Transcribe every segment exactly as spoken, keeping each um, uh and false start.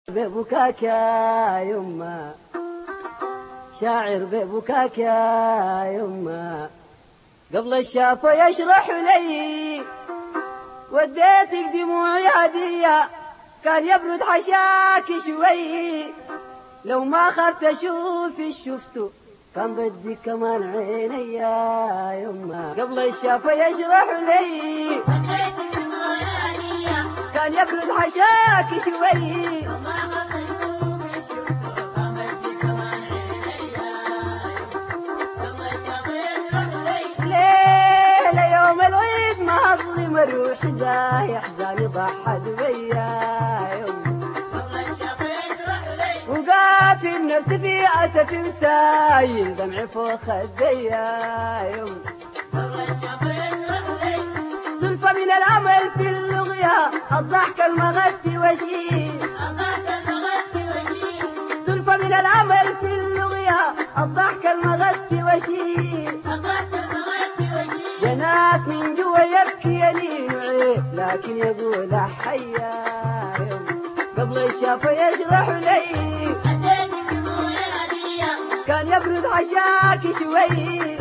ببكاك يا يما شاعر ببكاك يا يما قبل الشافة يشرح لي وديتك دموعي هدية كان يبرد حشاك شوي لو ما خفت اشوف شفته كان بدي كمان عيني يا يما قبل الشافة يشرح لي وديتك دموعي هدية كان يبرد حشاك شوي مروح جاي احزاني ضحد بيا يوم وقاف النفس في اسف وسايل دمعي فوق خديا يوم سلفة من الامل في اللغية الضحك المغثي وشيل سلفة من الامل في اللغية الضحك المغثي وشيل جنات من جوا يبكي يلين وعيب لكن يقول حيا يوم قبل الشافة يشرح لي كان يبرد عشاك شوي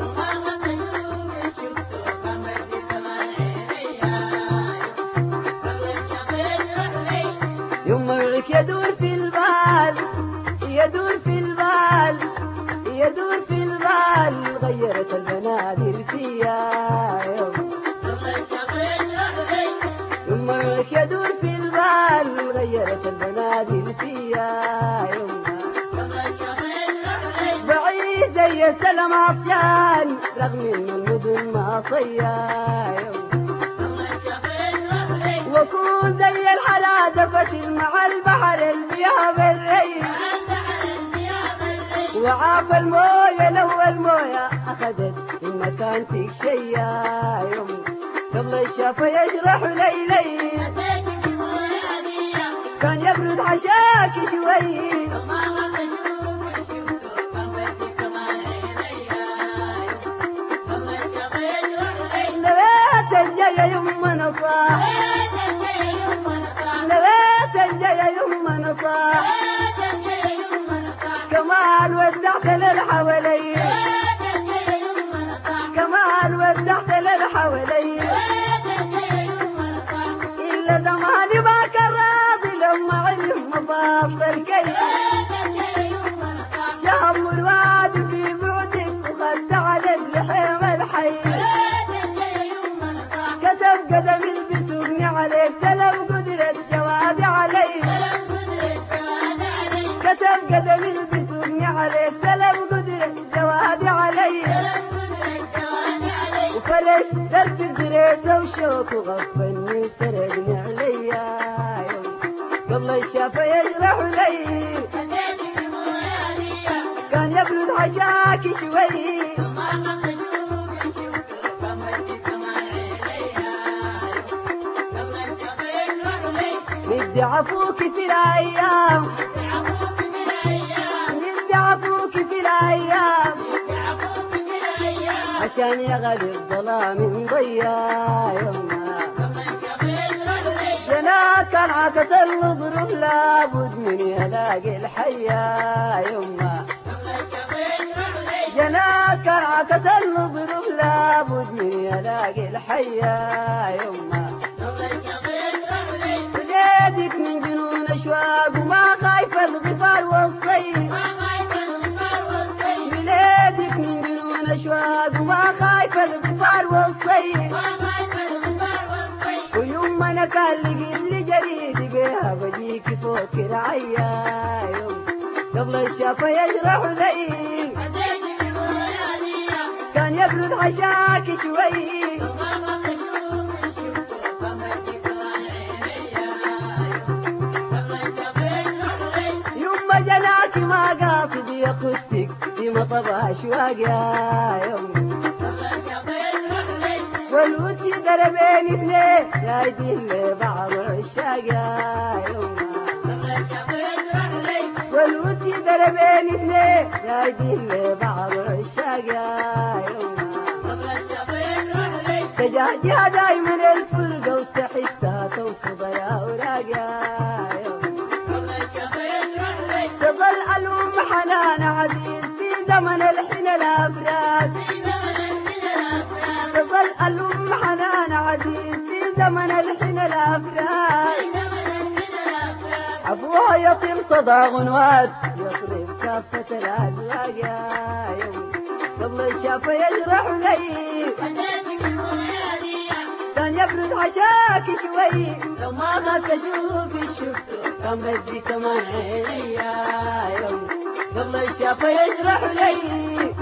يوم موعك يدور في البال يدور في البال يدور في البال غيرت البنادر فيا يوم يمك يدور في البال غيرت البنادر فيا يوم بعيد زي السلام عطشان رغم ان المدن ما صيا يوم وكون زي الحلا دفت مع البحر البيها بالري وعاف المويه لو المويه اخذت من مكانتك شيا يوم قبل الشافة يشرح لي لي كان يبرد عشاك شوي نبات الجاي يما نصاح نبات الجاي يما نصاح كمان وسعت للحوالي كمان وسعت للحوالي إلا زماني ما كان راضي لما علم مفاصل كي شهم الوادي في بعدك وخدت على اللحم الحي كتب قدم البسوقني عليك سلام قدرة جوابي علي كتب قدم البسوقني عليك سلام قدرة جوابي علي وفلش درت دريته وشوك وغفلني سرقني عليا يوم قبل الشافة يجرح لي كان يبرد عشاك شوي مدي عفوك في الايام مدي عفوك في الايام عشان يغلي الظلام مضيا يوما جنا كان عكس الظروف لابد من يلاقي الحيا يوما جنا كان عكس الظروف لابد من يلاقي الحيا يوما ولادك من جنون اشواق وما خايف الغفار والصيف ولادك من جنون اشواق وما خايف الغفار والصيف ويوم انا كان لقيت لي جريد بيها بجيك فوق رعيا يوم قبل الشافة يجرح لي كان يبرد عشاك شوي جناك ما قاصد يخدك في مطب أشواق يا يوم والوتي دربين اثنين رايدين لبعض العشاق يا يوم والوتي دربين اثنين رايدين لبعض العشاق يا يوم تجاهجها دايما الفرقة وتحسها توفض يا أوراق يا يوم حنان عزيز في زمن الحين الأفراد تظل الأم حنان عزيز في زمن الحين الأفراد أبوها يطيل صدى غنوات يطرب كافة الأذواق يا يوم قبل الشافة يجرح لي كان يبرد عشاك شوي لو ما غاب أشوف الشفت كان بدي كمان عيني يا يوم قبل الشافة يجرح لي